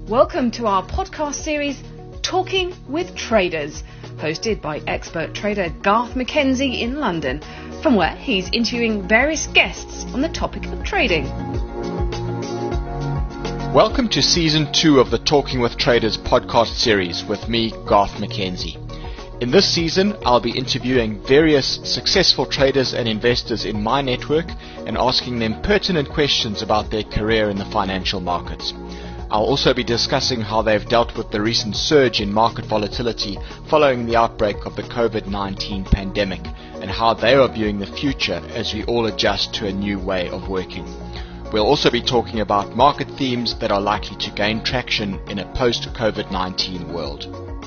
Welcome to our podcast series, Talking with Traders, hosted by expert trader Garth McKenzie in London, from where he's interviewing various guests on the topic of trading. Welcome to Season 2 of the Talking with Traders podcast series with me, Garth McKenzie. In this season, I'll be interviewing various successful traders and investors in my network and asking them pertinent questions about their career in the financial markets. I'll also be discussing how they've dealt with the recent surge in market volatility following the outbreak of the COVID-19 pandemic and how they are viewing the future as we all adjust to a new way of working. We'll also be talking about market themes that are likely to gain traction in a post-COVID-19 world.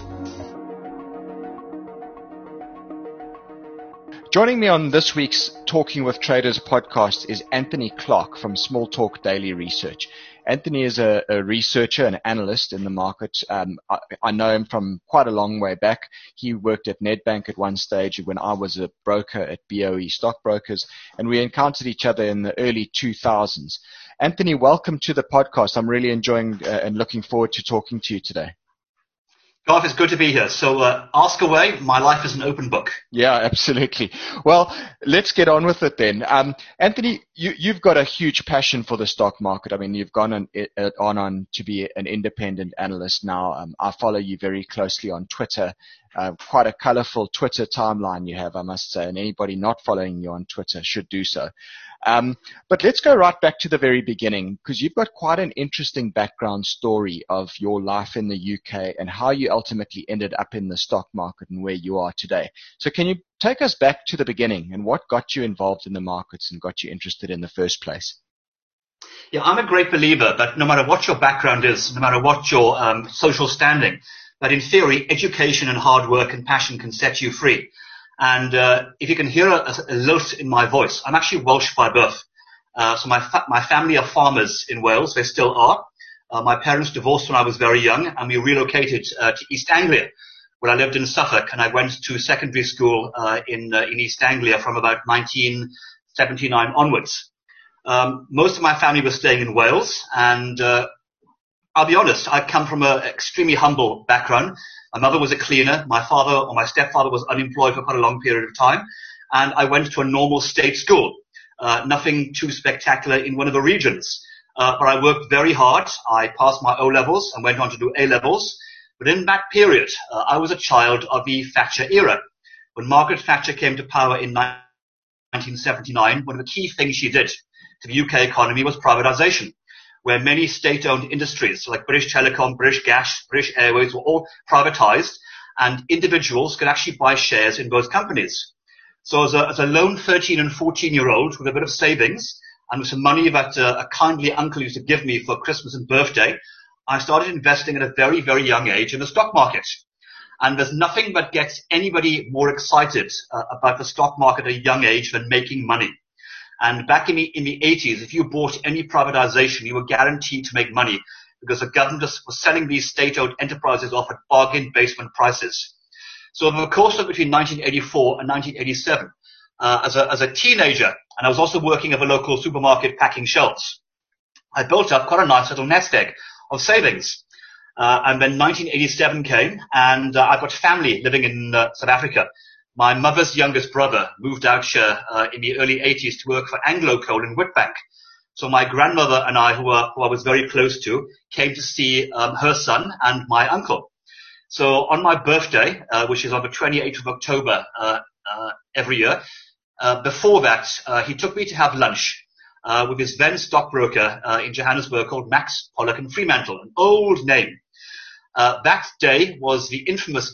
Joining me on this week's Talking with Traders podcast is Anthony Clark from Small Talk Daily Research. Anthony is a researcher and analyst in the market. I know him from quite a long way back. He worked at Nedbank at one stage when I was a broker at BOE Stockbrokers, and we encountered each other in the early 2000s. Anthony, welcome to the podcast. I'm really enjoying and looking forward to talking to you today. Garth, it's good to be here. So ask away. My life is an open book. Yeah, absolutely. Well, let's get on with it then. Anthony, you've got a huge passion for the stock market. I mean, you've gone on to be an independent analyst now. I follow you very closely on Twitter. Quite a colorful Twitter timeline you have, I must say, and anybody not following you on Twitter should do so. But let's go right back to the very beginning, because you've got quite an interesting background story of your life in the UK and how you ultimately ended up in the stock market and where you are today. So can you take us back to the beginning and what got you involved in the markets and got you interested in the first place? Yeah, I'm a great believer that no matter what your background is, no matter what your social standing, that in theory, education and hard work and passion can set you free. And if you can hear a lilt in my voice, I'm actually Welsh by birth. So my family are farmers in Wales. They still are. My parents divorced when I was very young, and we relocated to East Anglia, where I lived in Suffolk, and I went to secondary school in East Anglia from about 1979 onwards. Most of my family was staying in Wales, and I'll be honest, I come from an extremely humble background. My mother was a cleaner. My father or my stepfather was unemployed for quite a long period of time. And I went to a normal state school, nothing too spectacular in one of the regions. But I worked very hard. I passed my O-levels and went on to do A-levels. But in that period, I was a child of the Thatcher era. When Margaret Thatcher came to power in 1979, one of the key things she did to the UK economy was privatization, where many state-owned industries like British Telecom, British Gas, British Airways were all privatized, and individuals could actually buy shares in both companies. So as a lone 13 and 14-year-old with a bit of savings and with some money that a kindly uncle used to give me for Christmas and birthday, I started investing at a very, very young age in the stock market. And there's nothing that gets anybody more excited about the stock market at a young age than making money. And back in the 80s, if you bought any privatization, you were guaranteed to make money because the government was selling these state-owned enterprises off at bargain basement prices. So over the course of between 1984 and 1987, as a teenager, and I was also working at a local supermarket packing shelves, I built up quite a nice little nest egg of savings. And then 1987 came, and I've got family living in South Africa. My mother's youngest brother moved out here in the early 80s to work for Anglo Coal in Witbank. So my grandmother and I, who I was very close to, came to see her son and my uncle. So on my birthday, which is on the 28th of October every year, before that, he took me to have lunch with his then stockbroker in Johannesburg called Max Pollock and Fremantle, an old name. That day was the infamous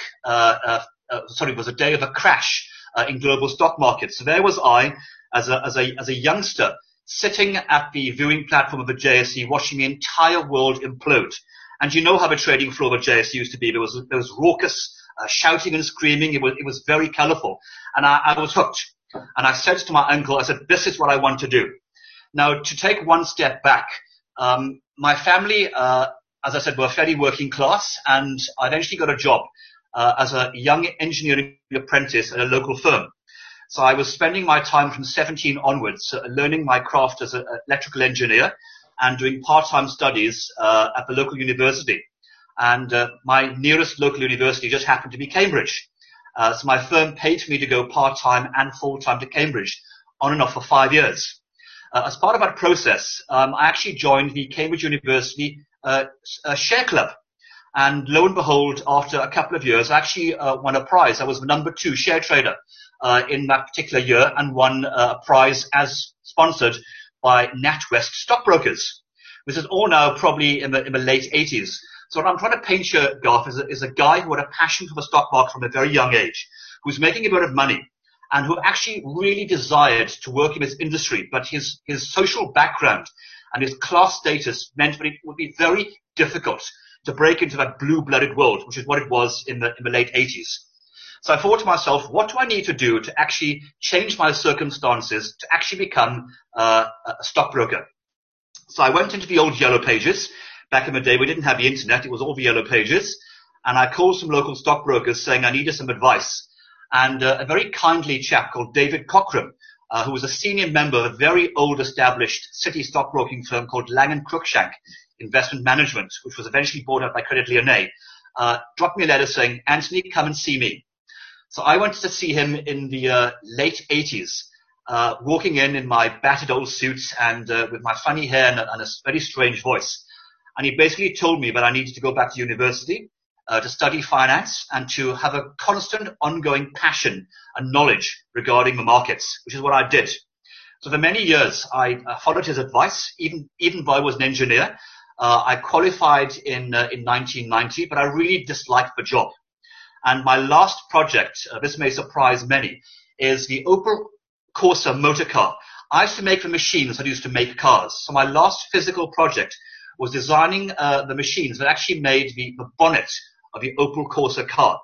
was a day of a crash in global stock markets. So there was I, as a youngster, sitting at the viewing platform of the JSE, watching the entire world implode. And you know how the trading floor of the JSE used to be. There was raucous shouting and screaming. It was very colourful, and I was hooked. And I said to my uncle, I said, "This is what I want to do." Now, to take one step back, my family, as I said, were fairly working class, and I eventually got a job as a young engineering apprentice at a local firm. So I was spending my time from 17 onwards learning my craft as an electrical engineer, and doing part-time studies at the local university. And my nearest local university just happened to be Cambridge. So my firm paid for me to go part-time and full-time to Cambridge on and off for 5 years. As part of that process, I actually joined the Cambridge University Share Club. And lo and behold, after a couple of years, I actually won a prize. I was the number 2 share trader in that particular year and won a prize as sponsored by NatWest Stockbrokers. This is all now probably in the late 80s. So what I'm trying to paint here, Garth, is a guy who had a passion for the stock market from a very young age, who's making a bit of money, and who actually really desired to work in this industry, but his social background and his class status meant that it would be very difficult to break into that blue-blooded world, which is what it was in the late 80s. So I thought to myself, what do I need to do to actually change my circumstances to actually become a stockbroker? So I went into the old Yellow Pages. Back in the day, we didn't have the internet. It was all the Yellow Pages. And I called some local stockbrokers saying I needed some advice. And a very kindly chap called David Cockram, who was a senior member of a very old established city stockbroking firm called Lang & Cruikshank Investment Management, which was eventually bought out by Credit Lyonnais, dropped me a letter saying, Anthony, come and see me. So I went to see him in the late 80s, walking in my battered old suit and with my funny hair and a very strange voice. And he basically told me that I needed to go back to university to study finance and to have a constant ongoing passion and knowledge regarding the markets, which is what I did. So for many years, I followed his advice, even though I was an engineer. I qualified in 1990, but I really disliked the job. And my last project, this may surprise many, is the Opel Corsa motor car. I used to make the machines that used to make cars. So my last physical project was designing the machines that actually made the bonnet of the Opel Corsa car.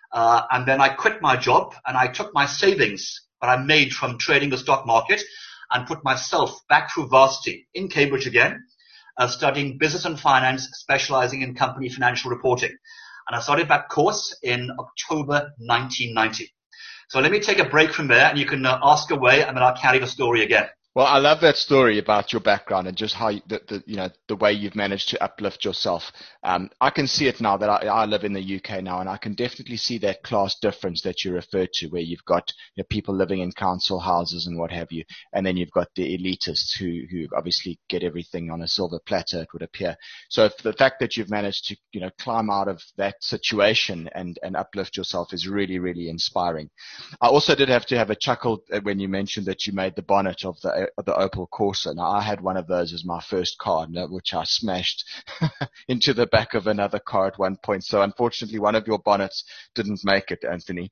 And then I quit my job and I took my savings that I made from trading the stock market and put myself back through varsity in Cambridge again, studying business and finance, specializing in company financial reporting. And I started that course in October 1990. So let me take a break from there and you can ask away and then I'll carry the story again. Well, I love that story about your background and just how the way you've managed to uplift yourself. I can see it now that I live in the UK now, and I can definitely see that class difference that you referred to, where you've got people living in council houses and what have you, and then you've got the elitists who obviously get everything on a silver platter, it would appear. So the fact that you've managed to climb out of that situation and uplift yourself is really, really inspiring. I also did have to have a chuckle when you mentioned that you made the bonnet of the Opel Corsa. Now, I had one of those as my first car, which I smashed into the back of another car at one point. So unfortunately, one of your bonnets didn't make it, Anthony.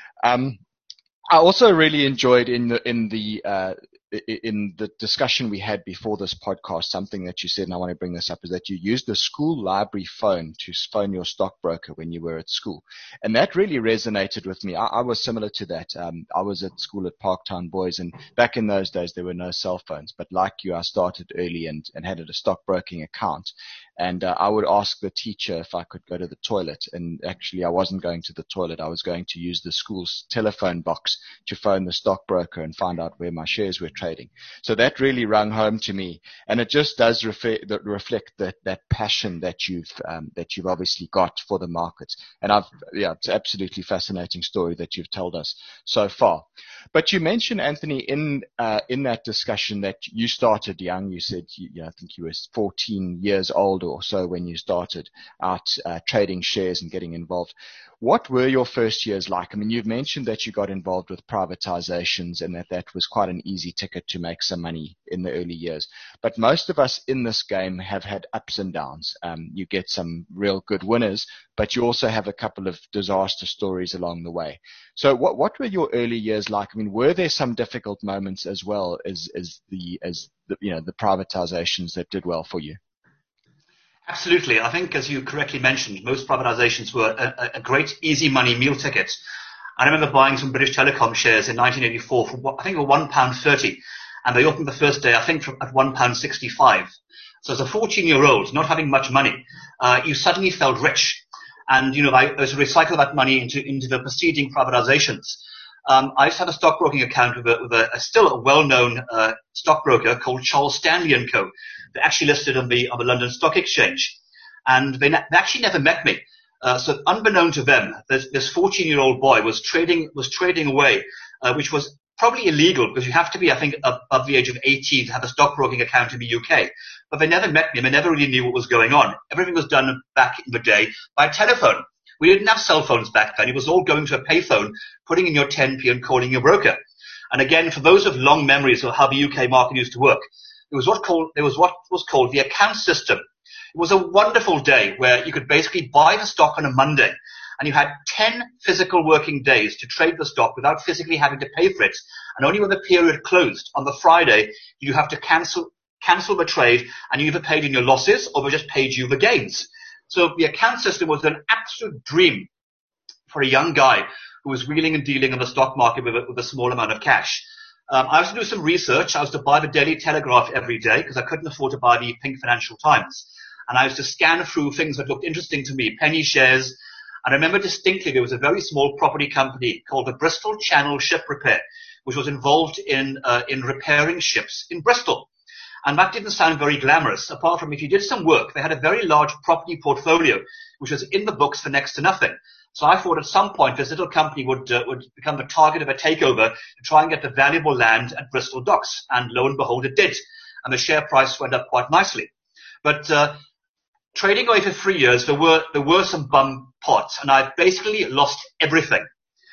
I also really enjoyed in the discussion we had before this podcast, something that you said, and I want to bring this up, is that you used the school library phone to phone your stockbroker when you were at school. And that really resonated with me. I was similar to that. I was at school at Parktown Boys, and back in those days, there were no cell phones. But like you, I started early and had a stockbroking account. And I would ask the teacher if I could go to the toilet. And actually, I wasn't going to the toilet. I was going to use the school's telephone box to phone the stockbroker and find out where my shares were trading. So that really rung home to me. And it just does reflect that passion that you've obviously got for the markets. And it's an absolutely fascinating story that you've told us so far. But you mentioned, Anthony, in that discussion that you started young. You said, I think you were 14 years old or so when you started out trading shares and getting involved. What were your first years like? I mean, you've mentioned that you got involved with privatizations and that was quite an easy ticket to make some money in the early years. But most of us in this game have had ups and downs. You get some real good winners, but you also have a couple of disaster stories along the way. So what were your early years like? I mean, were there some difficult moments as well as the privatizations that did well for you? Absolutely. I think, as you correctly mentioned, most privatizations were a great easy money meal ticket. I remember buying some British Telecom shares in 1984 for, I think, £1.30, and they opened the first day, I think, at £1.65. So as a 14-year-old, not having much money, you suddenly felt rich. And, I was to recycle that money into the preceding privatizations. I used to have a stockbroking account with a still a well-known stockbroker called Charles Stanley & Co. They're actually listed on the London Stock Exchange. And they actually never met me. So unbeknown to them, this 14-year-old boy was trading away, which was probably illegal because you have to be, I think, above the age of 18 to have a stockbroking account in the UK. But they never met me and they never really knew what was going on. Everything was done back in the day by telephone. We didn't have cell phones back then. It was all going to a payphone, putting in your 10p and calling your broker. And again, for those of long memories of how the UK market used to work, there was what was called the account system. It was a wonderful day where you could basically buy the stock on a Monday and you had 10 physical working days to trade the stock without physically having to pay for it. And only when the period closed on the Friday, you have to cancel the trade and you either paid in your losses or they just paid you the gains. So the account system was an absolute dream for a young guy who was wheeling and dealing in the stock market with a small amount of cash. I used to do some research. I used to buy the Daily Telegraph every day because I couldn't afford to buy the Pink Financial Times. And I used to scan through things that looked interesting to me, penny shares. And I remember distinctly there was a very small property company called the Bristol Channel Ship Repair, which was involved in repairing ships in Bristol. And that didn't sound very glamorous, apart from if you did some work, they had a very large property portfolio, which was in the books for next to nothing. So I thought at some point this little company would become the target of a takeover to try and get the valuable land at Bristol Docks. And lo and behold, it did. And the share price went up quite nicely. But trading away for 3 years, there were some bum pots, and I basically lost everything.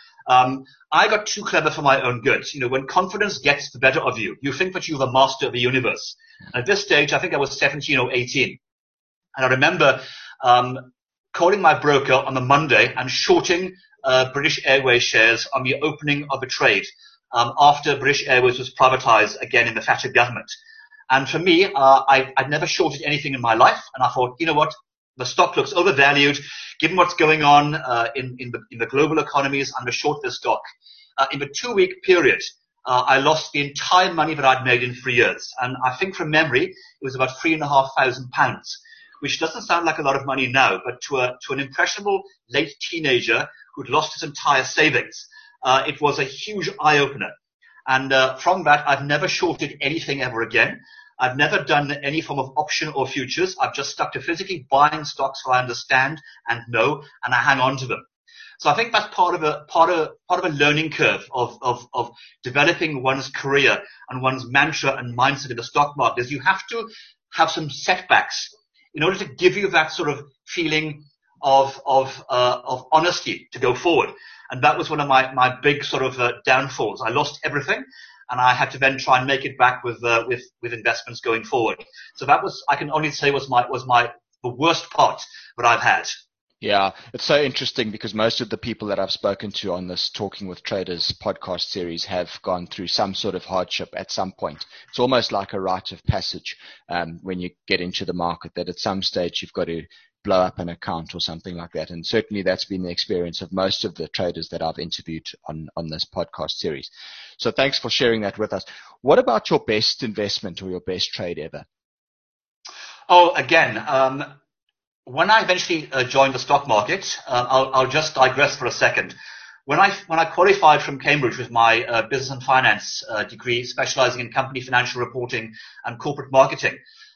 I got too clever for my own good. You know, when confidence gets the better of you, you think that you're the master of the universe. At this stage, I think I was 17 or 18. And I remember calling my broker on the Monday and shorting British Airways shares on the opening of a trade after British Airways was privatized again in the Thatcher government. And for me, I'd never shorted anything in my life. And I thought, you know what? The stock looks overvalued. Given what's going on in the global economies, I'm going to short this stock. In the 2-week period, I lost the entire money that I'd made in 3 years. And I think from memory, it was about £3,500, which doesn't sound like a lot of money now, but to an impressionable late teenager who'd lost his entire savings, it was a huge eye-opener. And from that, I've never shorted anything ever again. I've never done any form of option or futures. I've just stuck to physically buying stocks that I understand and know, and I hang on to them. So I think that's part of a learning curve of developing one's career and one's mantra and mindset in the stock market. Is you have to have some setbacks in order to give you that sort of feeling of honesty to go forward. And that was one of my big sort of downfalls. I lost everything, and I had to then try and make it back with investments going forward. So that was, I can only say, was the worst part that I've had. Yeah, it's so interesting because most of the people that I've spoken to on this Talking with Traders podcast series have gone through some sort of hardship at some point. It's almost like a rite of passage when you get into the market, that at some stage you've got to blow up an account or something like that. And certainly that's been the experience of most of the traders that I've interviewed on this podcast series. So thanks for sharing that with us. What about your best investment or your best trade ever? Oh, again, when I eventually joined the stock market, I'll just digress for a second. When I qualified from Cambridge with my business and finance degree, specializing in company financial reporting and corporate marketing,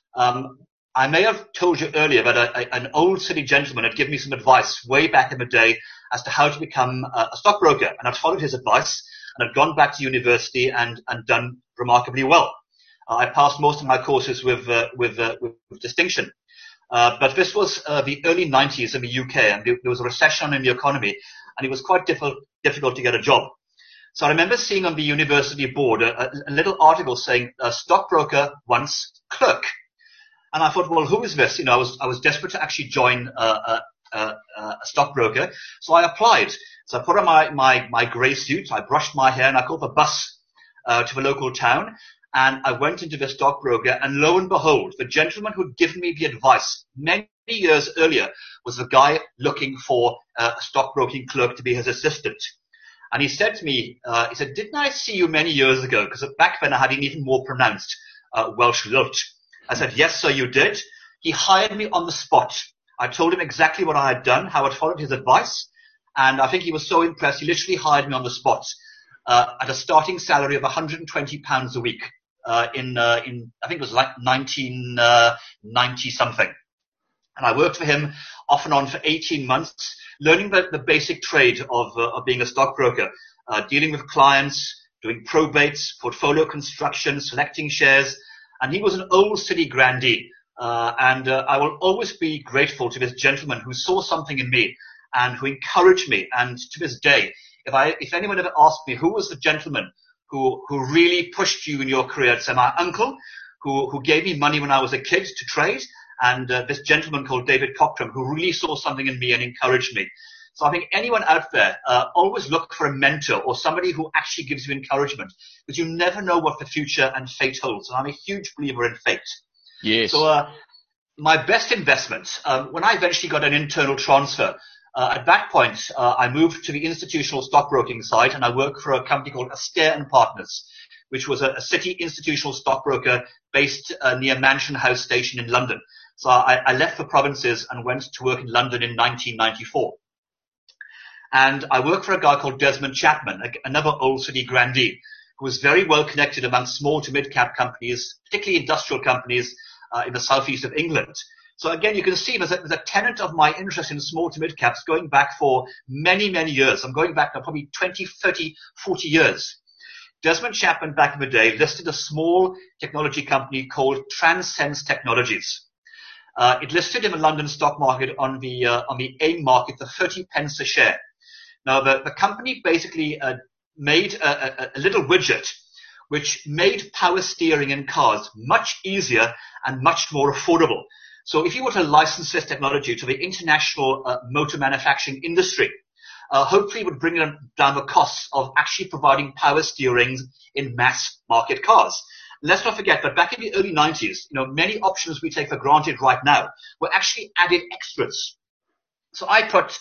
I may have told you earlier that an old city gentleman had given me some advice way back in the day as to how to become a stockbroker, and I'd followed his advice and had gone back to university and done remarkably well. I passed most of my courses with distinction. But this was the early 90s in the UK, and there was a recession in the economy, and it was quite difficult to get a job. So I remember seeing on the university board a little article saying stockbroker wants clerk. And I thought, well, who is this? You know, I was desperate to actually join a stockbroker, so I applied. So I put on my grey suit, I brushed my hair, and I called the bus to the local town. And I went into the stockbroker, and lo and behold, the gentleman who'd given me the advice many years earlier was the guy looking for a stockbroking clerk to be his assistant. And he said to me, he said, "Didn't I see you many years ago?" Because back then I had an even more pronounced Welsh lilt. I said, "Yes, sir, you did." He hired me on the spot. I told him exactly what I had done, how I'd followed his advice. And I think he was so impressed, he literally hired me on the spot. at a starting salary of £120 a week in I think it was like 1990 something. And I worked for him off and on for 18 months, learning the basic trade of being a stockbroker, dealing with clients, doing probates, portfolio construction, selecting shares. And he was an old city grandee. And I will always be grateful to this gentleman who saw something in me and who encouraged me. And to this day, if anyone ever asked me who was the gentleman who really pushed you in your career, I'd say my uncle, who gave me money when I was a kid to trade, and this gentleman called David Cockram, who really saw something in me and encouraged me. So I think anyone out there, always look for a mentor or somebody who actually gives you encouragement, because you never know what the future and fate holds. And I'm a huge believer in fate. Yes. So my best investment, when I eventually got an internal transfer, at that point, I moved to the institutional stockbroking side, and I worked for a company called Astaire and Partners, which was a city institutional stockbroker based near Mansion House Station in London. So I left the provinces and went to work in London in 1994. And I worked for a guy called Desmond Chapman, another old city grandee, who was very well connected among small to mid-cap companies, particularly industrial companies in the southeast of England. So again, you can see there's a tenet of my interest in small to mid-caps going back for many, many years. I'm going back now probably 20, 30, 40 years. Desmond Chapman back in the day listed a small technology company called Transense Technologies. It listed in the London stock market on the AIM market for 30 pence a share. Now, the company basically made a little widget which made power steering in cars much easier and much more affordable. So if you were to license this technology to the international motor manufacturing industry, hopefully it would bring down the costs of actually providing power steering in mass market cars. Let's not forget that back in the early 90s, many options we take for granted right now were actually added extras. So I put,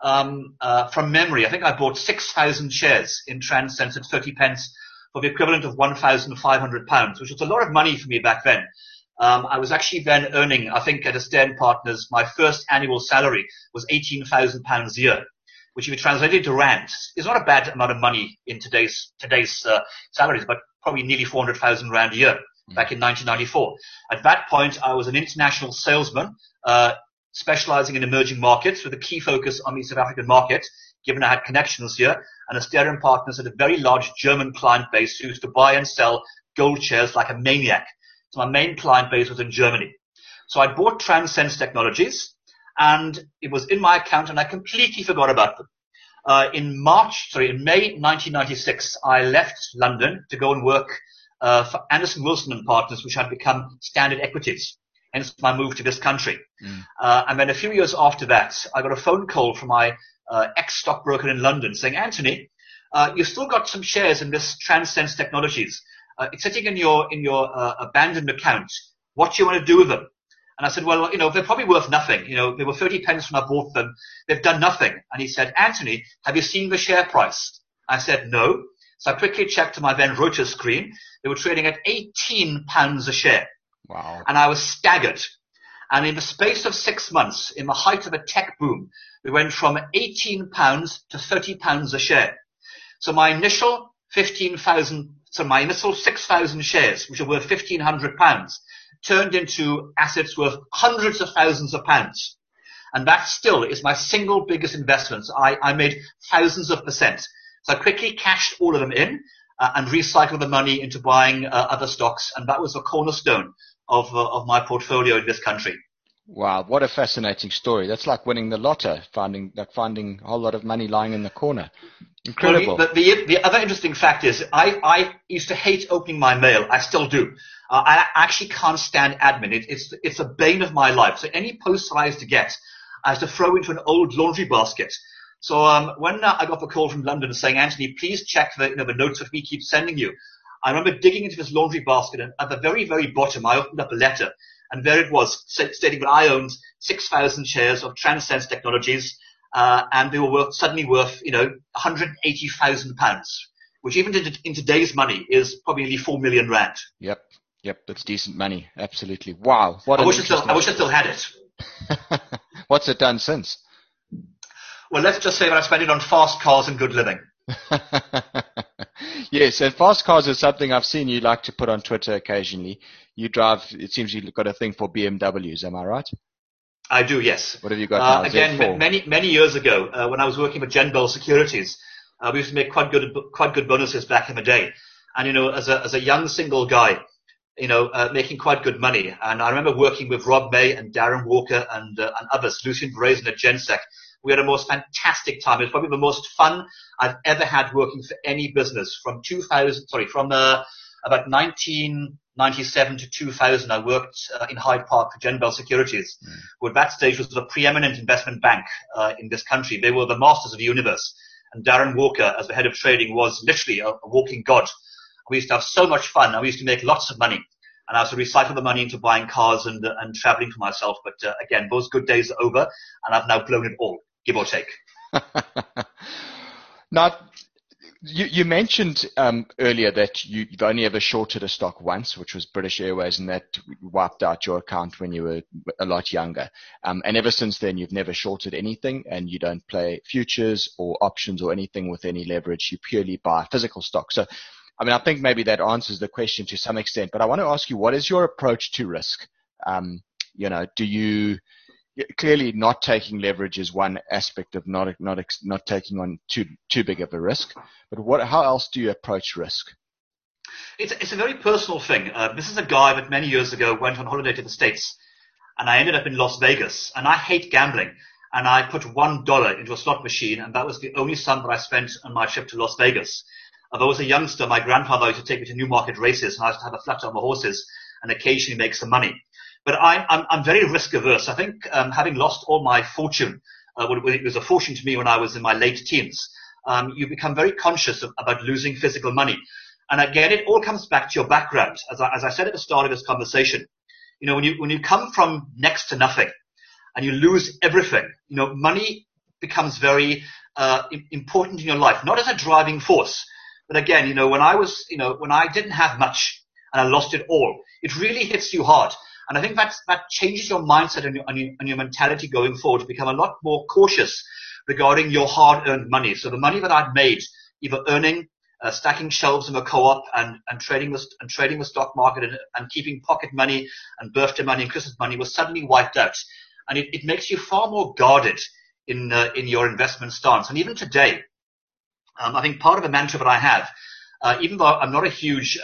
from memory, I think I bought 6,000 shares in Transense at 30 pence for the equivalent of £1,500, which was a lot of money for me back then. I was actually then earning, I think at Astaire Partners, my first annual salary was £18,000 a year, which if you translate it to rand, is not a bad amount of money in today's salaries, but probably nearly 400,000 rand a year back in 1994. At that point, I was an international salesman, specializing in emerging markets with a key focus on the South African market, given I had connections here. And Astaire Partners had a very large German client base who used to buy and sell gold shares like a maniac. So my main client base was in Germany. So I bought Transense Technologies, and it was in my account, and I completely forgot about them. In May 1996, I left London to go and work for Anderson Wilson and Partners, which had become Standard Equities, hence my move to this country. And then a few years after that, I got a phone call from my ex-stockbroker in London saying, Anthony, you've still got some shares in this Transense Technologies. It's sitting in your abandoned account. What do you want to do with them? And I said, well, they're probably worth nothing. They were 30 pence when I bought them. They've done nothing. And he said, Anthony, have you seen the share price? I said, no. So I quickly checked to my then Reuters screen. They were trading at £18 a share. Wow. And I was staggered. And in the space of 6 months, in the height of a tech boom, we went from £18 to £30 a share. So my initial 6,000 shares, which are worth £1,500, turned into assets worth hundreds of thousands of pounds. And that still is my single biggest investment. I made thousands of percent. So I quickly cashed all of them in and recycled the money into buying other stocks. And that was the cornerstone of my portfolio in this country. Wow, what a fascinating story. That's like winning the lotto, finding a whole lot of money lying in the corner. Incredible. Well, the other interesting fact is I used to hate opening my mail. I still do. I actually can't stand admin. It's a bane of my life. So any posts I used to get, I used to throw into an old laundry basket. So when I got the call from London saying, Anthony, please check the notes that we keep sending you, I remember digging into this laundry basket, and at the very, very bottom, I opened up a letter, and there it was, stating that I owned 6,000 shares of Transense Technologies, and they were suddenly worth, £180,000, which even in today's money is probably nearly 4 million rand. Yep, that's decent money. Absolutely. Wow. I wish I still had it. What's it done since? Well, let's just say that I spent it on fast cars and good living. Yes, and fast cars is something I've seen you like to put on Twitter occasionally. You drive, it seems you've got a thing for BMWs, am I right? I do, yes. What have you got now? Again, many years ago, when I was working with Genbell Securities, we used to make quite good bonuses back in the day. And, as a young single guy, making quite good money. And I remember working with Rob May and Darren Walker and others, Lucien Brazen at Gensec. We had a most fantastic time. It was probably the most fun I've ever had working for any business. From about 1997 to 2000, I worked in Hyde Park for Genbell Securities, who at that stage was the preeminent investment bank in this country. They were the masters of the universe. And Darren Walker, as the head of trading, was literally a walking god. We used to have so much fun, and we used to make lots of money. And I used to recycle the money into buying cars and traveling for myself. But again, those good days are over, and I've now blown it all, give or take. Now, you mentioned earlier that you've only ever shorted a stock once, which was British Airways, and that wiped out your account when you were a lot younger. And ever since then, you've never shorted anything, and you don't play futures or options or anything with any leverage. You purely buy physical stock. So, I think maybe that answers the question to some extent, but I want to ask you, what is your approach to risk? Do you clearly not taking leverage is one aspect of not taking on too big of a risk, but how else do you approach risk? It's a very personal thing. This is a guy that many years ago went on holiday to the States, and I ended up in Las Vegas, and I hate gambling. And I put $1 into a slot machine, and that was the only sum that I spent on my trip to Las Vegas. Although I was a youngster, my grandfather used to take me to Newmarket races, and I used to have a flutter on the horses and occasionally make some money. But I'm very risk averse. I think having lost all my fortune, it was a fortune to me when I was in my late teens, you become very conscious about losing physical money. And again, it all comes back to your background. As I said at the start of this conversation, when you come from next to nothing and you lose everything, money becomes very important in your life, not as a driving force. But again, when I didn't have much and I lost it all, it really hits you hard. And I think that changes your mindset and your mentality going forward to become a lot more cautious regarding your hard-earned money. So the money that I'd made, either earning, stacking shelves in a co-op and trading the stock market and keeping pocket money and birthday money and Christmas money, was suddenly wiped out. And it makes you far more guarded in your investment stance. And even today, I think part of the mantra that I have, even though I'm not a huge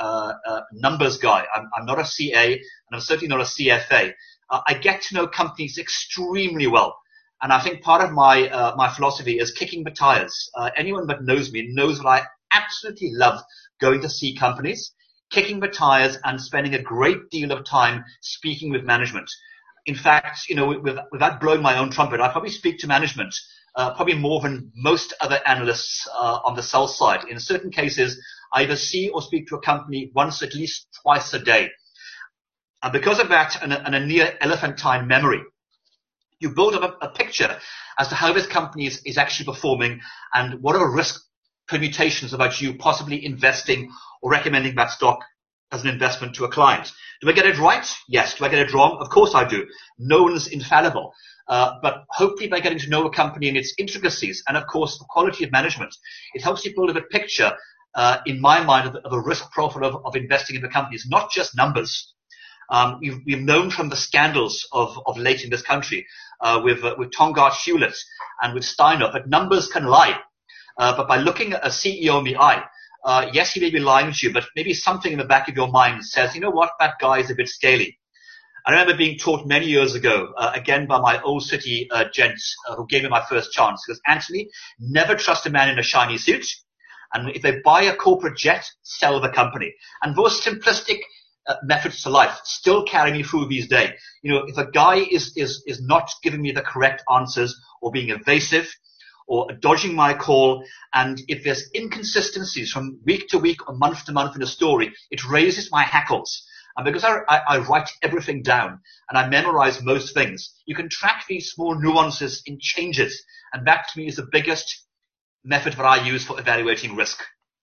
numbers guy, I'm not a CA, and I'm certainly not a CFA, I get to know companies extremely well. And I think part of my philosophy is kicking the tires. Anyone that knows me knows that I absolutely love going to see companies, kicking the tires, and spending a great deal of time speaking with management. In fact, without blowing my own trumpet, I probably speak to management probably more than most other analysts on the sell side. In certain cases, I either see or speak to a company once, at least twice a day. And because of that and a near elephantine memory, you build up a picture as to how this company is actually performing and what are risk permutations about you possibly investing or recommending that stock as an investment to a client. Do I get it right? Yes. Do I get it wrong? Of course I do. No one's infallible. But hopefully by getting to know a company and its intricacies and, of course, the quality of management, it helps you build a picture, in my mind, of a risk profile of investing in the companies, not just numbers. We've known from the scandals of late in this country with Tongaat Hewlett and with Steiner that numbers can lie. But by looking at a CEO in the eye, yes, he may be lying to you, but maybe something in the back of your mind says, you know what, that guy is a bit scaly. I remember being taught many years ago, again by my old city gent who gave me my first chance, because Anthony, never trust a man in a shiny suit. And if they buy a corporate jet, sell the company. And those simplistic methods to life still carry me through these days. If a guy is not giving me the correct answers or being evasive or dodging my call, and if there's inconsistencies from week to week or month to month in a story, it raises my hackles. And because I write everything down and I memorize most things, you can track these small nuances in changes. And that to me is the biggest method that I use for evaluating risk.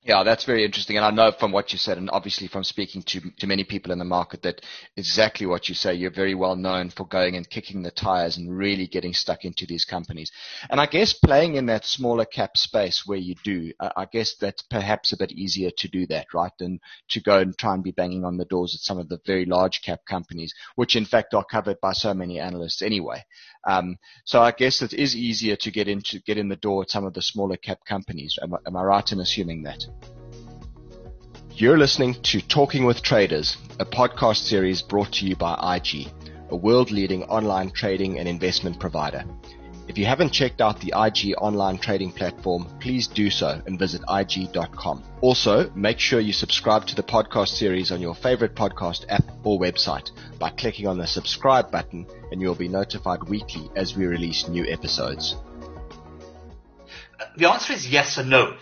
Yeah, that's very interesting. And I know from what you said, and obviously from speaking to many people in the market, that exactly what you say. You're very well known for going and kicking the tires and really getting stuck into these companies. And I guess playing in that smaller cap space where you do, I guess that's perhaps a bit easier to do that, right, than to go and try and be banging on the doors at some of the very large cap companies, which in fact are covered by so many analysts anyway. So I guess it is easier to get in the door at some of the smaller cap companies. Am I right in assuming that? You're listening to Talking with Traders, a podcast series brought to you by IG, a world-leading online trading and investment provider. If you haven't checked out the IG online trading platform, please do so and visit IG.com. Also, make sure you subscribe to the podcast series on your favorite podcast app or website by clicking on the subscribe button, and you'll be notified weekly as we release new episodes. The answer is yes and no.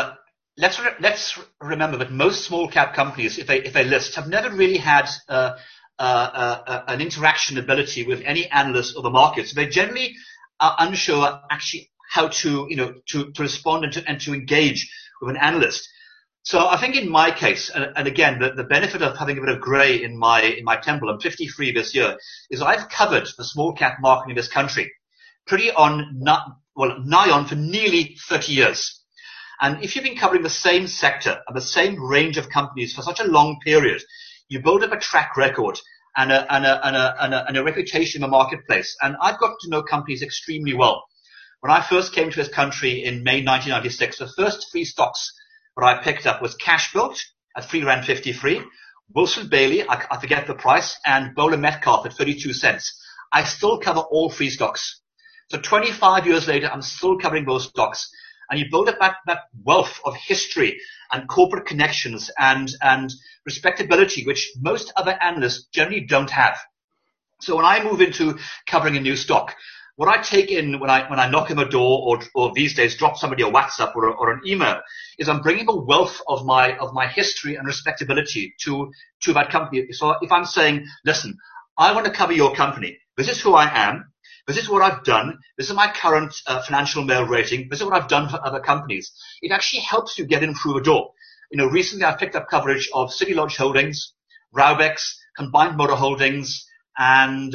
Let's remember that most small cap companies, if they list, have never really had an interaction ability with any analyst or the market. So they generally are unsure actually how to respond and to engage with an analyst. So I think in my case, and again, the benefit of having a bit of grey in my temple, I'm 53 this year, is I've covered the small cap market in this country nigh on for nearly 30 years. And if you've been covering the same sector and the same range of companies for such a long period, you build up a track record and a reputation in the marketplace. And I've got to know companies extremely well. When I first came to this country in May 1996, the first three stocks that I picked up was Cashbuilt at R3.53, Wilson Bailey, I forget the price, and Bowler Metcalf at 32 cents. I still cover all three stocks. So 25 years later, I'm still covering those stocks. And you build up that wealth of history and corporate connections and respectability, which most other analysts generally don't have. So when I move into covering a new stock, what I take in when I knock on the door or these days drop somebody a WhatsApp or an email is I'm bringing the wealth of my history and respectability to that company. So if I'm saying, listen, I want to cover your company. This is who I am. This is what I've done. This is my current financial mail rating. This is what I've done for other companies. It actually helps you get in through the door. Recently I've picked up coverage of City Lodge Holdings, Raubex, Combined Motor Holdings, and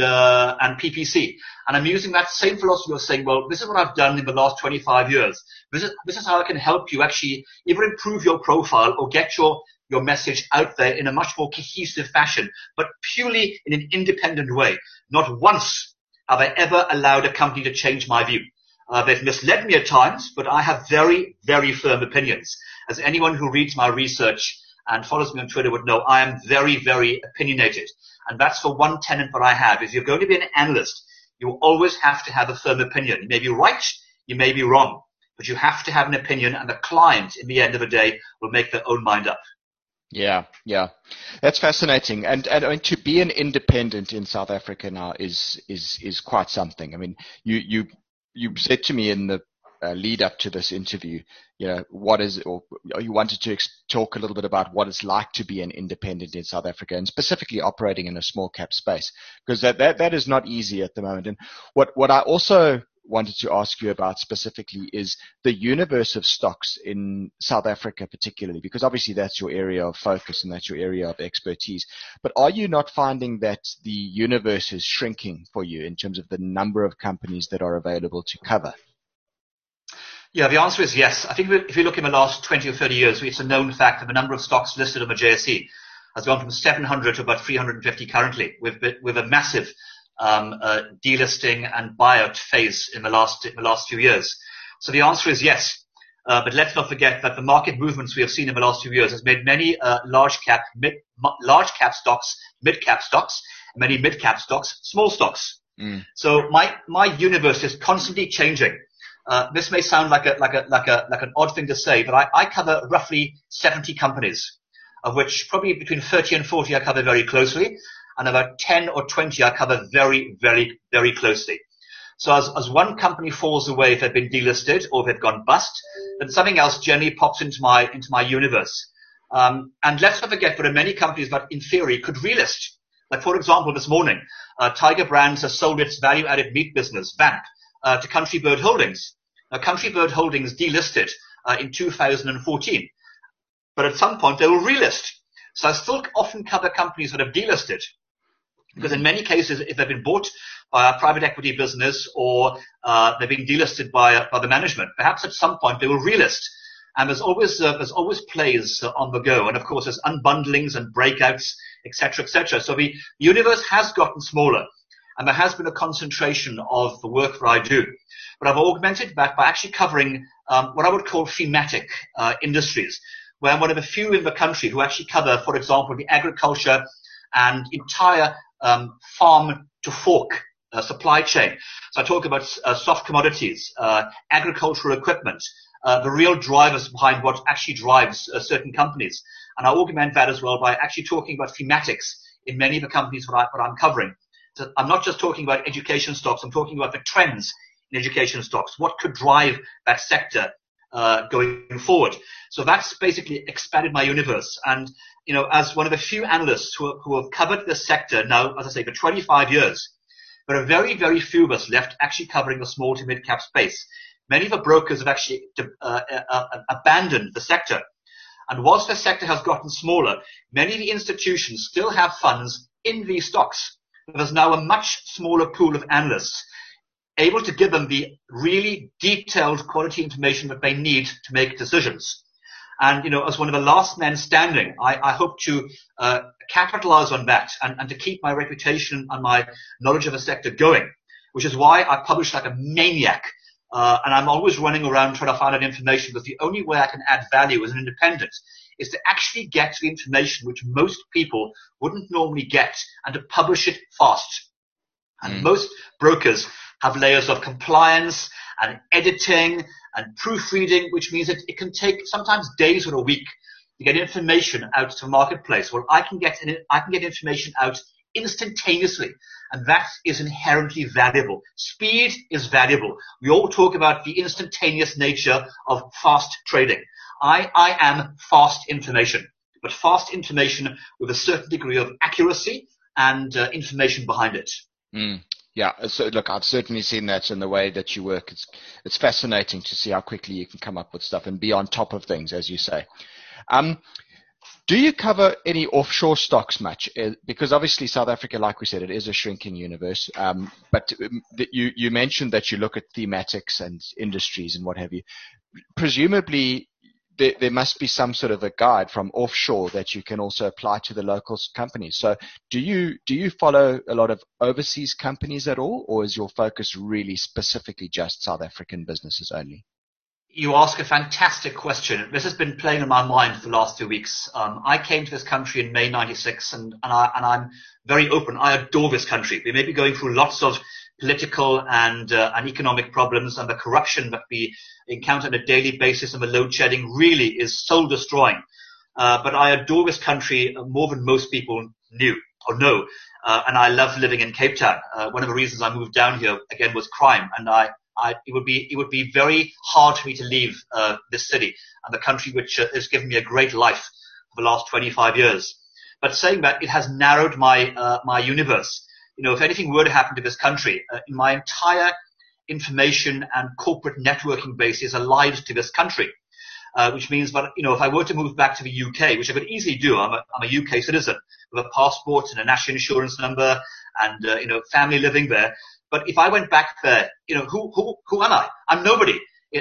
PPC. And I'm using that same philosophy of saying, well, this is what I've done in the last 25 years. This is how I can help you actually either improve your profile or get your message out there in a much more cohesive fashion, but purely in an independent way. Not once have I ever allowed a company to change my view. They've misled me at times, but I have very, very firm opinions. As anyone who reads my research and follows me on Twitter would know, I am very, very opinionated. And that's the one tenet that I have. If you're going to be an analyst, you will always have to have a firm opinion. You may be right, you may be wrong, but you have to have an opinion, and the client, in the end of the day, will make their own mind up. Yeah, that's fascinating. And I mean, to be an independent in South Africa now is quite something. I mean, you said to me in the lead up to this interview, you wanted to talk a little bit about what it's like to be an independent in South Africa, and specifically operating in a small cap space, because that is not easy at the moment. And what I also wanted to ask you about specifically is the universe of stocks in South Africa particularly, because obviously that's your area of focus and that's your area of expertise. But are you not finding that the universe is shrinking for you in terms of the number of companies that are available to cover? Yeah, the answer is yes. I think if you look in the last 20 or 30 years, it's a known fact that the number of stocks listed on the JSE has gone from 700 to about 350 currently, with a massive delisting and buyout phase in the last few years. So the answer is yes. But let's not forget that the market movements we have seen in the last few years has made many large cap stocks, mid cap stocks, many mid cap stocks, small stocks. So my universe is constantly changing. This may sound like an odd thing to say, but I cover roughly 70 companies, of which probably between 30 and 40 I cover very closely, and about 10 or 20 I cover very, very, very closely. So as one company falls away, if they've been delisted or if they've gone bust, then something else generally pops into my universe. And let's not forget there are many companies that in theory could relist. Like for example, this morning, Tiger Brands has sold its value-added meat business, VAMP, to Country Bird Holdings. Now, Country Bird Holdings delisted in 2014. but at some point they will relist. So I still often cover companies that have delisted, because in many cases, if they've been bought by a private equity business or they've been delisted by the management, perhaps at some point they will relist. And there's always plays on the go, and of course there's unbundlings and breakouts, etc., etc. So the universe has gotten smaller, and there has been a concentration of the work that I do. But I've augmented that by actually covering what I would call thematic industries, where I'm one of the few in the country who actually cover, for example, the agriculture and entire farm to fork supply chain. So I talk about soft commodities, agricultural equipment, the real drivers behind what actually drives certain companies. And I augment that as well by actually talking about thematics in many of the companies that I'm covering. So I'm not just talking about education stocks, I'm talking about the trends in education stocks. What could drive that sector going forward? So that's basically expanded my universe. And, you know, as one of the few analysts who have covered this sector now, as I say, for 25 years, there are very, very few of us left actually covering the small to mid-cap space. Many of the brokers have actually abandoned the sector. And whilst the sector has gotten smaller, many of the institutions still have funds in these stocks. There's now a much smaller pool of analysts able to give them the really detailed quality information that they need to make decisions. And, you know, as one of the last men standing, I hope to capitalize on that and to keep my reputation and my knowledge of the sector going, which is why I publish like a maniac. And I'm always running around trying to find out information, because the only way I can add value as an independent is to actually get the information which most people wouldn't normally get, and to publish it fast. And most brokers have layers of compliance and editing and proofreading, which means that it can take sometimes days or a week to get information out to the marketplace. Well, I can get information out instantaneously, and that is inherently valuable. Speed is valuable. We all talk about the instantaneous nature of fast trading. I am fast information, but fast information with a certain degree of accuracy and information behind it. Yeah, so look, I've certainly seen that in the way that you work. It's fascinating to see how quickly you can come up with stuff and be on top of things, as you say. Do you cover any offshore stocks much? Because obviously South Africa, like we said, it is a shrinking universe. But you mentioned that you look at thematics and industries and what have you. Presumably, there must be some sort of a guide from offshore that you can also apply to the local companies. So do you follow a lot of overseas companies at all, or is your focus really specifically just South African businesses only? You ask a fantastic question. This has been playing in my mind for the last 2 weeks. I came to this country in May '96, and I'm very open. I adore this country. We may be going through lots of political and economic problems, and the corruption that we encounter on a daily basis and the load shedding really is soul destroying. But I adore this country more than most people knew or know. And I love living in Cape Town. One of the reasons I moved down here again was crime, and it would be very hard for me to leave this city and the country which has given me a great life for the last 25 years. But saying that, it has narrowed my universe. You know, if anything were to happen to this country, my entire information and corporate networking base is allied to this country, which means that, you know, if I were to move back to the UK, which I could easily do, I'm a UK citizen with a passport and a national insurance number and, you know, family living there. But if I went back there, you know, who am I? I'm nobody.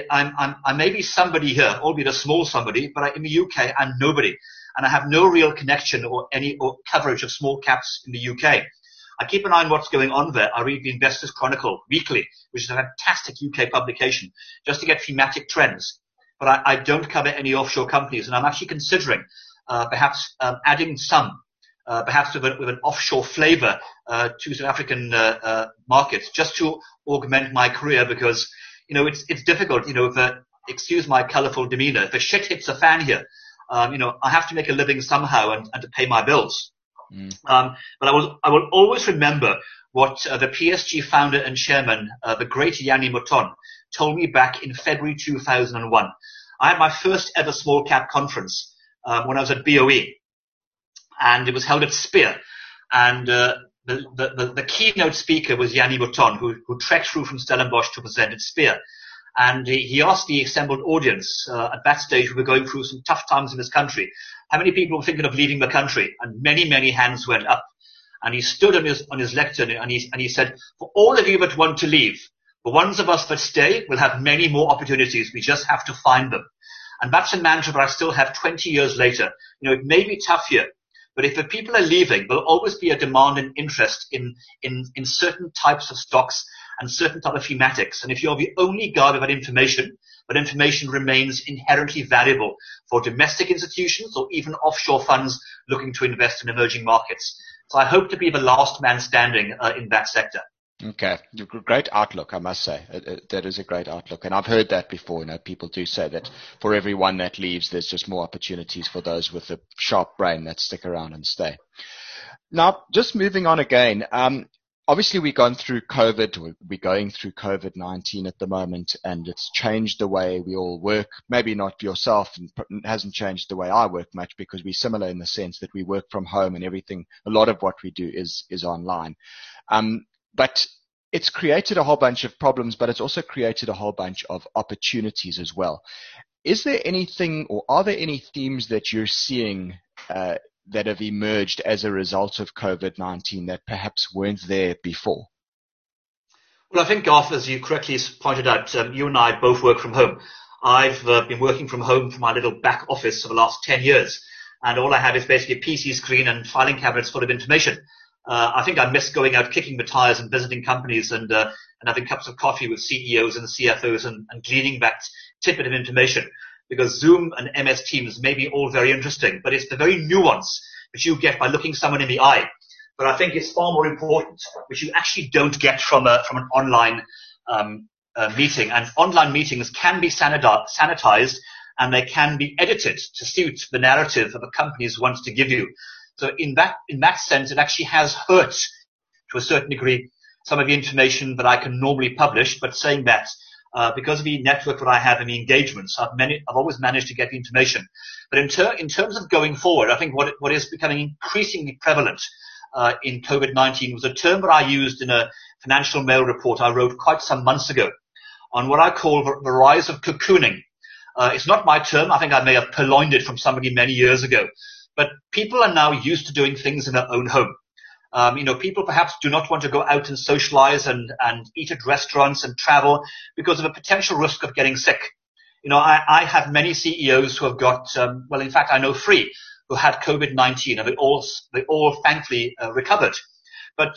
I may be somebody here, albeit a small somebody, but in the UK, I'm nobody. And I have no real connection or coverage of small caps in the UK. I keep an eye on what's going on there. I read the Investors Chronicle weekly, which is a fantastic UK publication, just to get thematic trends. But I don't cover any offshore companies, and I'm actually considering perhaps adding some, perhaps with an offshore flavor to South African markets, just to augment my career, because, you know, it's difficult, you know, excuse my colorful demeanor, if the shit hits the fan here, you know, I have to make a living somehow and to pay my bills. But I will always remember what the PSG founder and chairman, the great Yanni Mouton, told me back in February 2001. I had my first ever small cap conference when I was at BOE, and it was held at Spear. And the keynote speaker was Yanni Mouton, who trekked through from Stellenbosch to present at Spear. And he asked the assembled audience, at that stage we were going through some tough times in this country, how many people were thinking of leaving the country? And many, many hands went up. And he stood on his lectern and he said, for all of you that want to leave, the ones of us that stay will have many more opportunities. We just have to find them. And that's a mantra that I still have 20 years later. It may be tough here, but if the people are leaving, there'll always be a demand and interest in certain types of stocks and certain type of thematics. And if you're the only guy with that information remains inherently valuable for domestic institutions or even offshore funds looking to invest in emerging markets. So I hope to be the last man standing in that sector. Okay, great outlook, I must say. That is a great outlook, and I've heard that before. People do say that for everyone that leaves, there's just more opportunities for those with a sharp brain that stick around and stay. Now, just moving on again. Obviously, we've gone through COVID. We're going through COVID-19 at the moment, and it's changed the way we all work. Maybe not yourself, and it hasn't changed the way I work much because we're similar in the sense that we work from home and everything. A lot of what we do is online. But it's created a whole bunch of problems, but it's also created a whole bunch of opportunities as well. Is there anything, or are there any themes that you're seeing that have emerged as a result of COVID-19 that perhaps weren't there before? Well, I think, Garth, as you correctly pointed out, you and I both work from home. I've been working from home from my little back office for the last 10 years, and all I have is basically a PC screen and filing cabinets full of information. I think I miss going out kicking the tires and visiting companies and having cups of coffee with CEOs and CFOs and gleaning that tidbit of information, because Zoom and MS Teams may be all very interesting, but it's the very nuance which you get by looking someone in the eye. But I think it's far more important, which you actually don't get from an online meeting. And online meetings can be sanitized and they can be edited to suit the narrative that the companies want to give you. So in that sense, it actually has hurt to a certain degree some of the information that I can normally publish. But saying that, because of the network that I have and the engagements, I've always managed to get the information. But in terms of going forward, I think what is becoming increasingly prevalent in COVID-19 was a term that I used in a Financial Mail report I wrote quite some months ago on what I call the rise of cocooning. It's not my term. I think I may have purloined it from somebody many years ago. But people are now used to doing things in their own home. People perhaps do not want to go out and socialize and eat at restaurants and travel because of a potential risk of getting sick. I have many CEOs who have got, in fact, I know 3 who had COVID-19 and they all thankfully recovered. But,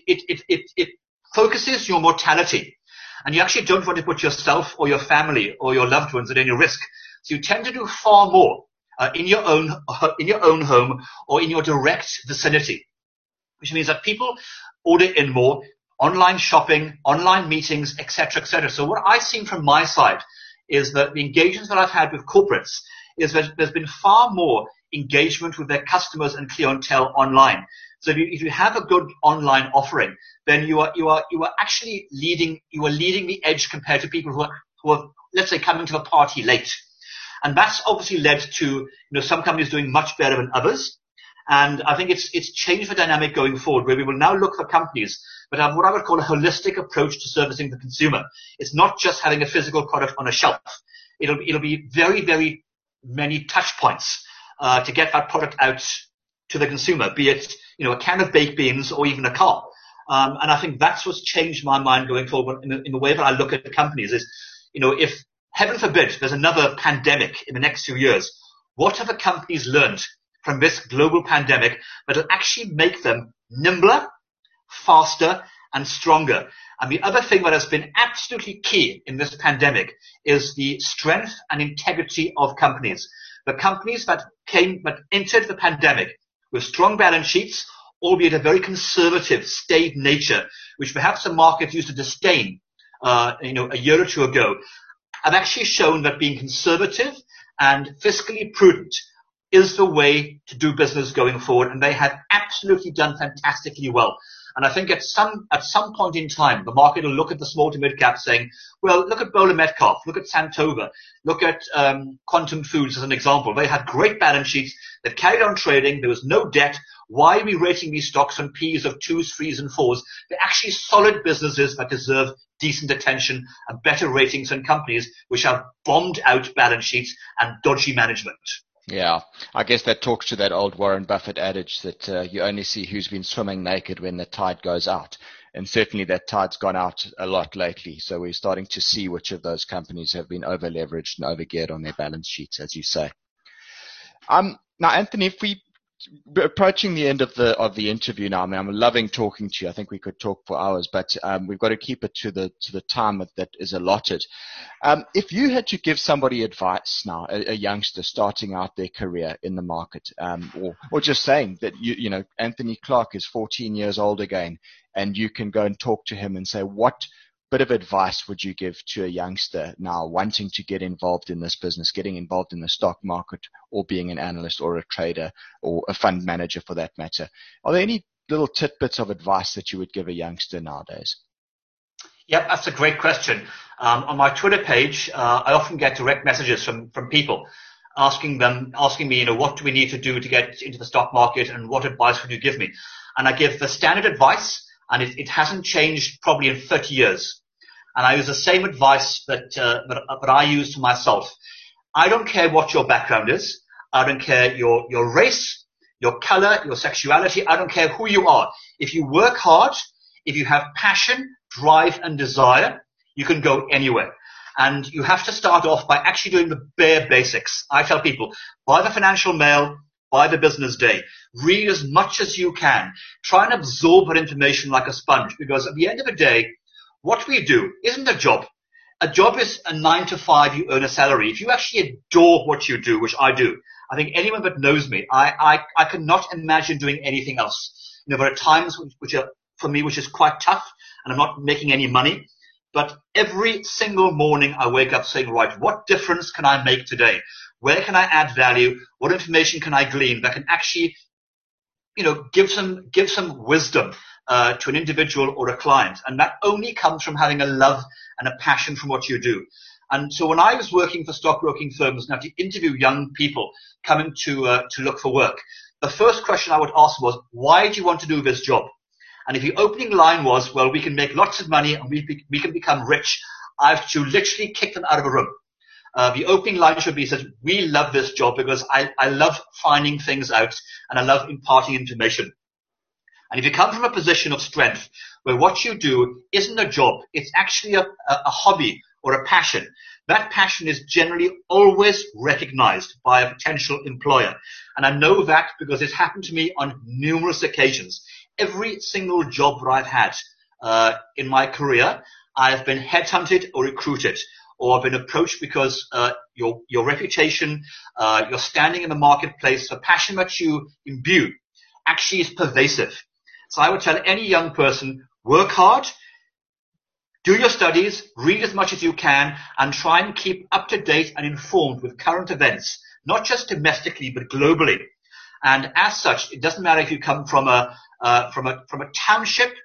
it focuses your mortality, and you actually don't want to put yourself or your family or your loved ones at any risk. So you tend to do far more in your own home or in your direct vicinity, which means that people order in more online shopping, online meetings, etc., etc. So what I've seen from my side is that the engagements that I've had with corporates is that there's been far more engagement with their customers and clientele online. So if you have a good online offering, then you are actually leading the edge compared to people who are let's say coming to the party late. And that's obviously led to some companies doing much better than others. And I think it's changed the dynamic going forward, where we will now look for companies that have what I would call a holistic approach to servicing the consumer. It's not just having a physical product on a shelf. It'll be very, very many touch points to get that product out to the consumer, be it a can of baked beans or even a car. And I think that's what's changed my mind going forward in the way that I look at companies is, if heaven forbid there's another pandemic in the next few years, what have the companies learned from this global pandemic that will actually make them nimbler, faster, and stronger? And the other thing that has been absolutely key in this pandemic is the strength and integrity of companies. The companies that entered the pandemic with strong balance sheets, albeit a very conservative, staid nature, which perhaps the market used to disdain, a year or two ago, have actually shown that being conservative and fiscally prudent is the way to do business going forward, and they have absolutely done fantastically well. And I think at some point in time, the market will look at the small to mid cap saying, well, look at Bowler Metcalf, look at Santova, look at Quantum Foods as an example. They had great balance sheets that carried on trading. There was no debt. why are we rating these stocks on P's of 2s, 3s and 4s? They're actually solid businesses that deserve decent attention and better ratings than companies which have bombed out balance sheets and dodgy management. Yeah, I guess that talks to that old Warren Buffett adage that you only see who's been swimming naked when the tide goes out. And certainly that tide's gone out a lot lately. So we're starting to see which of those companies have been over-leveraged and over-geared on their balance sheets, as you say. Now, Anthony, if we approaching the end of the interview now, I mean, I'm loving talking to you. I think we could talk for hours, but we've got to keep it to the time that is allotted. If you had to give somebody advice now, a youngster starting out their career in the market, or just saying that you know Anthony Clark is 14 years old again, and you can go and talk to him and say, what bit of advice would you give to a youngster now wanting to get involved in this business, getting involved in the stock market, or being an analyst or a trader or a fund manager for that matter? Are there any little tidbits of advice that you would give a youngster nowadays? Yep, that's a great question. On my Twitter page, I often get direct messages from people asking me, you know, what do we need to do to get into the stock market and what advice would you give me? And I give the standard advice, and it hasn't changed probably in 30 years. And I use the same advice that I use to myself. I don't care what your background is. I don't care your race, your color, your sexuality. I don't care who you are. If you work hard, if you have passion, drive and desire, you can go anywhere. And you have to start off by actually doing the bare basics. I tell people, buy the Financial Mail, buy the Business Day. Read as much as you can. Try and absorb that information like a sponge, because at the end of the day, what we do isn't a job. A job is a 9 to 5, you earn a salary. If you actually adore what you do, which I do, I think anyone that knows me, I cannot imagine doing anything else. You know, there are times which are, for me, which is quite tough, and I'm not making any money. But every single morning I wake up saying, right, what difference can I make today? Where can I add value? What information can I glean that can actually, you know, give some wisdom to an individual or a client? And that only comes from having a love and a passion for what you do. And so when I was working for stockbroking firms, now to interview young people coming to look for work, the first question I would ask was, why do you want to do this job? And if the opening line was, well, we can make lots of money and we can become rich, I have to literally kick them out of a room. The opening line should be, says, we love this job because I love finding things out and I love imparting information. And if you come from a position of strength where what you do isn't a job, it's actually a hobby or a passion, that passion is generally always recognized by a potential employer. And I know that because it's happened to me on numerous occasions. Every single job that I've had in my career, I've been headhunted or recruited, or I've been approached because your reputation, your standing in the marketplace, the passion that you imbue actually is pervasive. So I would tell any young person, work hard, do your studies, read as much as you can, and try and keep up to date and informed with current events, not just domestically, but globally. And as such, it doesn't matter if you come from a township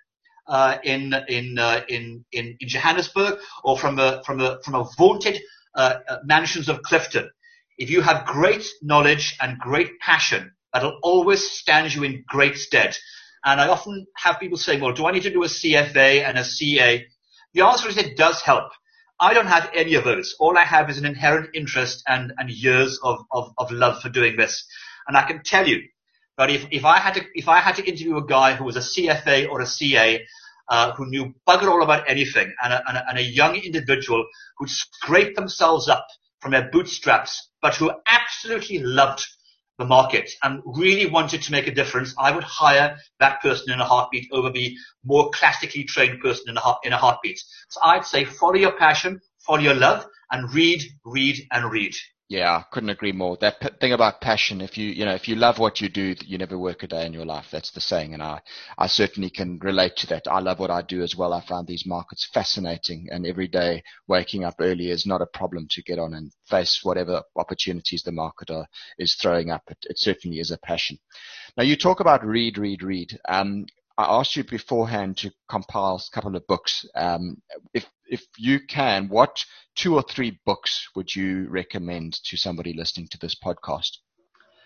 in Johannesburg or from a vaunted mansions of Clifton. If you have great knowledge and great passion, that'll always stand you in great stead. And I often have people saying, well, do I need to do a CFA and a CA? The answer is it does help. I don't have any of those. All I have is an inherent interest and years of love for doing this. And I can tell you that if I had to interview a guy who was a CFA or a CA, who knew bugger all about anything, and a young individual who'd scrape themselves up from their bootstraps, but who absolutely loved the market and really wanted to make a difference, I would hire that person in a heartbeat over the more classically trained person in a heartbeat. So I'd say follow your passion, follow your love, and read, and read. Yeah, couldn't agree more. That thing about passion, if you love what you do, you never work a day in your life. That's the saying, and I certainly can relate to that. I love what I do as well. I found these markets fascinating, and every day waking up early is not a problem to get on and face whatever opportunities the market is throwing up. It certainly is a passion. Now, you talk about read. I asked you beforehand to compile a couple of books. If you can, what 2 or 3 books would you recommend to somebody listening to this podcast?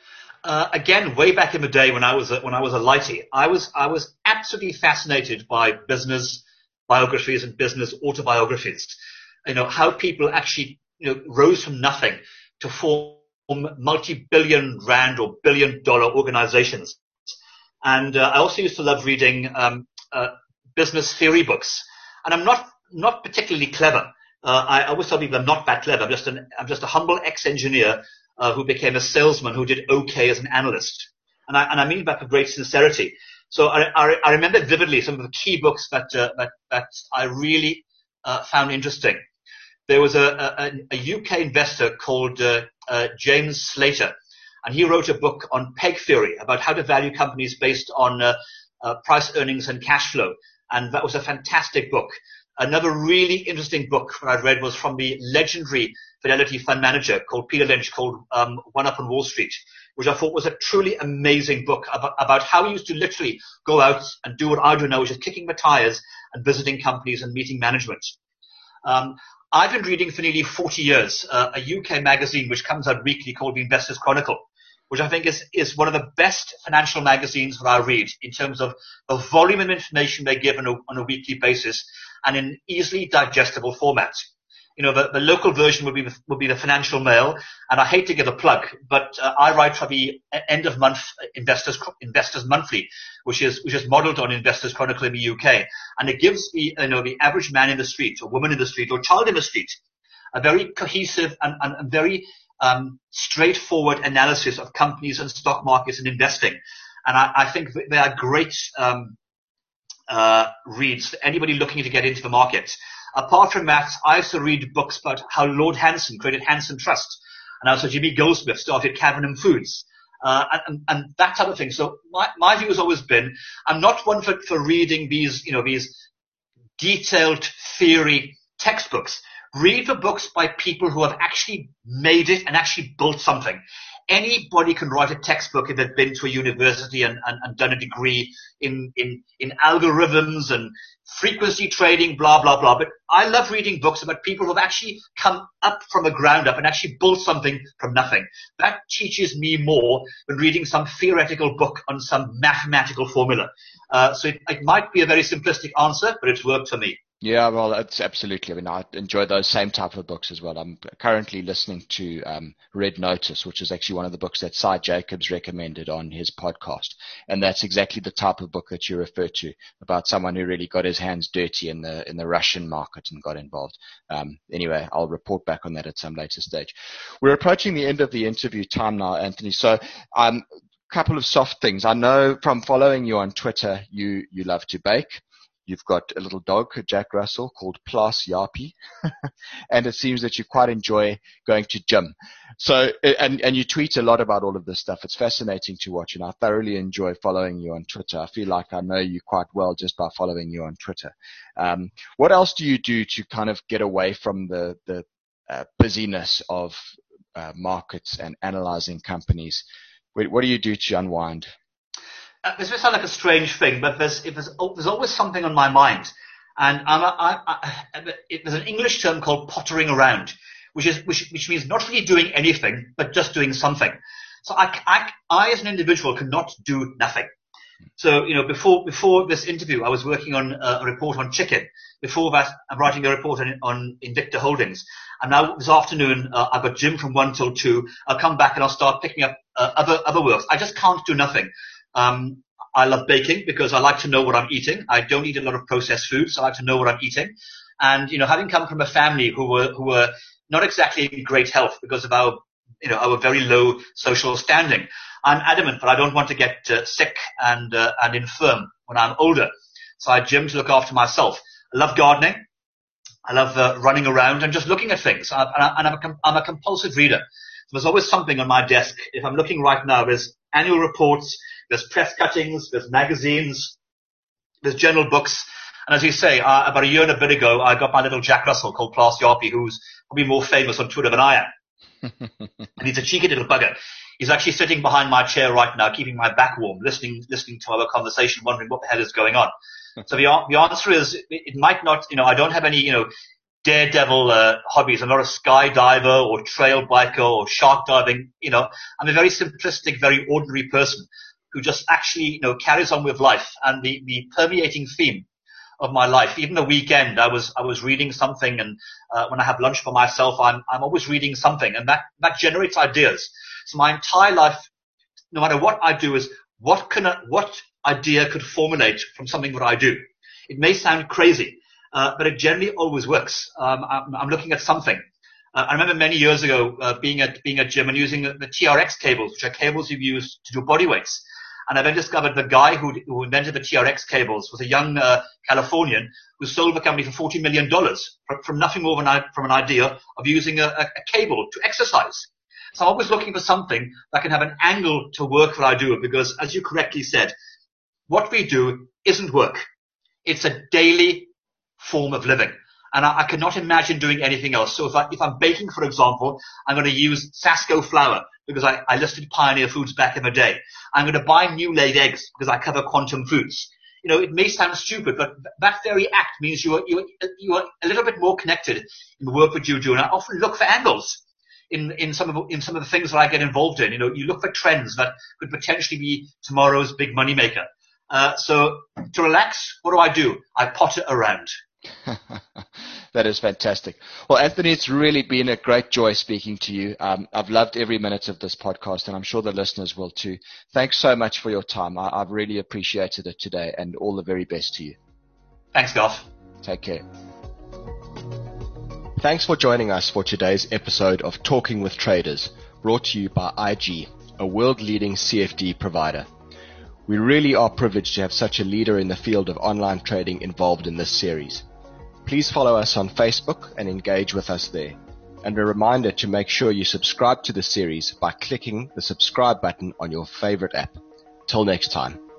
Again, way back in the day when I was a lightie, I was absolutely fascinated by business biographies and business autobiographies. How people actually rose from nothing to form multi-billion rand or billion-dollar organizations. And I also used to love reading business theory books. And I'm not particularly clever. I always tell people I'm not that clever. I'm just a humble ex-engineer who became a salesman who did okay as an analyst. And I mean that with great sincerity. So I remember vividly some of the key books that I really found interesting. There was a UK investor called James Slater, and he wrote a book on peg theory about how to value companies based on price, earnings, and cash flow. And that was a fantastic book. Another really interesting book that I read was from the legendary Fidelity fund manager called Peter Lynch, called One Up on Wall Street, which I thought was a truly amazing book about how he used to literally go out and do what I do now, which is kicking the tires and visiting companies and meeting management. I've been reading for nearly 40 years a UK magazine which comes out weekly called The Investors Chronicle, which I think is one of the best financial magazines that I read in terms of the volume of information they give on a weekly basis and in easily digestible format. The local version would be the Financial Mail, and I hate to give a plug, but I write for the end of month Investors Monthly, which is modeled on Investors Chronicle in the UK, and it gives the average man in the street or woman in the street or child in the street a very cohesive and very straightforward analysis of companies and stock markets and investing. And I think they are great reads for anybody looking to get into the market. Apart from that, I also read books about how Lord Hanson created Hanson Trust, and also Jimmy Goldsmith started Cavenham Foods, and that type of thing. So my view has always been, I'm not one for reading these detailed theory textbooks. Read the books by people who have actually made it and actually built something. Anybody can write a textbook if they've been to a university and done a degree in algorithms and frequency trading, blah, blah, blah. But I love reading books about people who have actually come up from the ground up and actually built something from nothing. That teaches me more than reading some theoretical book on some mathematical formula. So it might be a very simplistic answer, but it's worked for me. Yeah, well, it's absolutely. I mean, I enjoy those same type of books as well. I'm currently listening to Red Notice, which is actually one of the books that Cy Jacobs recommended on his podcast. And that's exactly the type of book that you refer to, about someone who really got his hands dirty in the Russian market and got involved. Anyway, I'll report back on that at some later stage. We're approaching the end of the interview time now, Anthony. So couple of soft things. I know from following you on Twitter, you love to bake. You've got a little dog, Jack Russell, called Plas Yapi, and it seems that you quite enjoy going to gym. So, and you tweet a lot about all of this stuff. It's fascinating to watch, and I thoroughly enjoy following you on Twitter. I feel like I know you quite well just by following you on Twitter. What else do you do to kind of get away from the busyness of markets and analyzing companies? What do you do to unwind? This may sound like a strange thing, but there's always something on my mind, and there's an English term called pottering around, which means not really doing anything, but just doing something. So I as an individual cannot do nothing. So before this interview, I was working on a report on chicken. Before that, I'm writing a report on Invicta Holdings, and now this afternoon I've got gym from 1 till 2. I'll come back and I'll start picking up other works. I just can't do nothing. I love baking because I like to know what I'm eating. I don't eat a lot of processed foods, so I like to know what I'm eating. And having come from a family who were not exactly in great health because of our very low social standing, I'm adamant that I don't want to get sick and infirm when I'm older. So I gym to look after myself. I love gardening. I love running around and just looking at things. I'm a compulsive reader. So there's always something on my desk. If I'm looking right now, there's annual reports, there's press cuttings, there's magazines, there's journal books. And as you say, about a year and a bit ago, I got my little Jack Russell called Plas Yapi, who's probably more famous on Twitter than I am. And he's a cheeky little bugger. He's actually sitting behind my chair right now, keeping my back warm, listening to our conversation, wondering what the hell is going on. So the answer is, it might not, I don't have any, daredevil hobbies. I'm not a skydiver or trail biker or shark diving. I'm a very simplistic, very ordinary person who just actually, carries on with life. And the permeating theme of my life, even the weekend, I was reading something, and when I have lunch for myself, I'm always reading something, and that generates ideas. So my entire life, no matter what I do, is what idea could formulate from something that I do. It may sound crazy, but it generally always works. I'm looking at something. I remember many years ago being at gym and using the TRX cables, which are cables you use to do body weights. And I then discovered the guy who invented the TRX cables was a young Californian who sold the company for $40 million from nothing more than from an idea of using a cable to exercise. So I'm always looking for something that can have an angle to work that I do, because, as you correctly said, what we do isn't work. It's a daily form of living. And I cannot imagine doing anything else. So if I'm baking, for example, I'm going to use Sasco flour because I listed Pioneer Foods back in the day. I'm going to buy new laid eggs because I cover Quantum Foods. It may sound stupid, but that very act means you are a little bit more connected in the work that you do. And I often look for angles in some of the things that I get involved in. You look for trends that could potentially be tomorrow's big money maker. So to relax, what do? I potter around. That is fantastic. Well, Anthony, it's really been a great joy speaking to you. I've loved every minute of this podcast, and I'm sure the listeners will too. Thanks so much for your time. I've really appreciated it today, and all the very best to you. Thanks, Garth. Take care. Thanks for joining us for today's episode of Talking with Traders, brought to you by IG, a world-leading CFD provider. We really are privileged to have such a leader in the field of online trading involved in this series. Please follow us on Facebook and engage with us there. And a reminder to make sure you subscribe to the series by clicking the subscribe button on your favorite app. Till next time.